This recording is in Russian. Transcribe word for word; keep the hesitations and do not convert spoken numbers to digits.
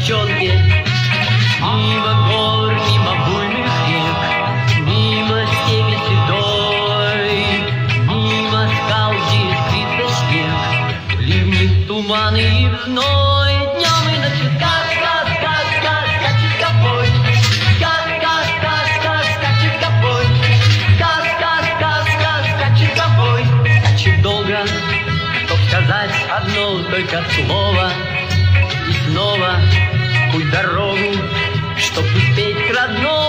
девчонке. Мимо гор, мимо буйных рек, мимо степи седой, мимо скал, где искрится снег, ливни, туманы и зной. Днем и ночью сказка, сказка, скачет ковбой, сказка, сказка, скачет ковбой, сказка, сказка, скачет ковбой. Скачет долго, чтоб сказать одно только слово, и снова путь дорогу, чтоб успеть к родному.